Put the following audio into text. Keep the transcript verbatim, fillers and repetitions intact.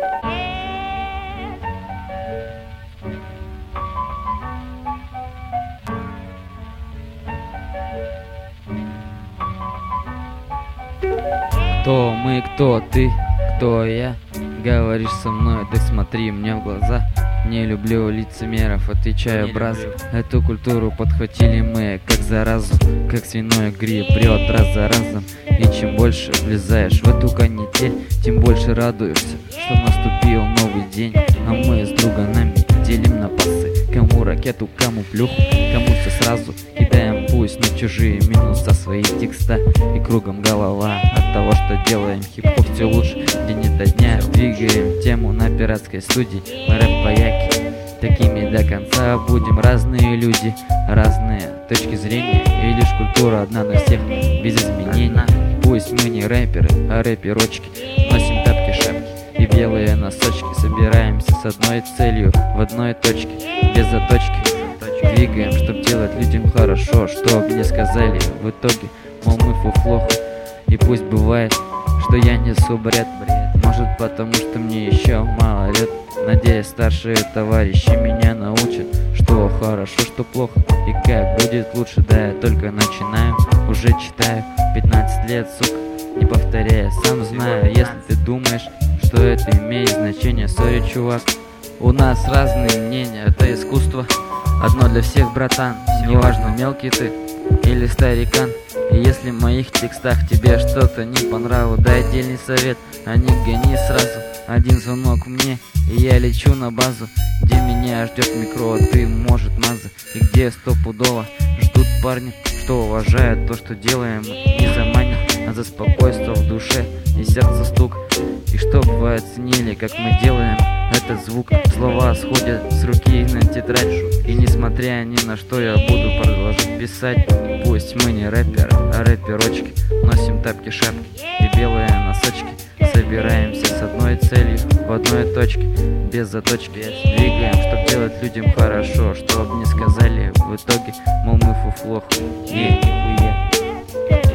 Кто мы, кто ты, кто я? Говоришь со мной, так смотри мне в глаза. Не люблю лицемеров, отвечаю браз. Эту культуру подхватили мы, как заразу, как свиной гриб прет раз за разом. И чем больше влезаешь в эту канитель, тем больше радуешься, что наступил новый день. А мы с друганами делим на пасы. Кому ракету, кому плюху, кому все сразу. Кидаем пусть на чужие минуса свои текста. И кругом голова от того, что делаем хип-хоп все лучше. День ото дня двигаем тему на пиратской студии. Мы рэп-вояки, такими до конца будем. Разные люди, разные точки зрения. И лишь культура одна на всех, без изменений. Пусть мы не рэперы, а рэперочки. Носим тапки-шапки и белые носочки. Собираемся с одной целью в одной точке, без заточки. Двигаем, чтоб делать людям хорошо. Что мне сказали в итоге, мол, мы фуфло. И пусть бывает, что я несу бред. Может, потому что мне еще мало лет. Надеюсь, старшие товарищи меня научат, что хорошо, что плохо и как будет лучше. Да, я только начинаю, уже читаю. Пятнадцать лет, сука, не повторяя, сам знаю. Если ты думаешь, что это имеет значение, сори, чувак. У нас разные мнения, это искусство одно для всех, братан. Неважно, мелкий ты или старикан. И если в моих текстах тебе что-то не по нраву, дай отдельный совет, а не гони сразу. Один звонок мне, и я лечу на базу, где меня ждет микро, а ты, может, маза. И где стопудово ждут парни, что уважают то, что делаем. Не за мани, а за спокойствие в душе и сердце стук. И чтоб вы оценили, как мы делаем этот звук. Слова сходят с руки на тетрадь. И несмотря ни на что, я буду продолжать писать. Пусть мы не рэперы, а рэперочки. Носим тапки-шапки и белые носочки. Собираемся с одной целью в одной точке, без заточки. Двигаем, чтоб делать людям хорошо. Чтоб не сказали в итоге, мол, мы фуфло. И нихуя.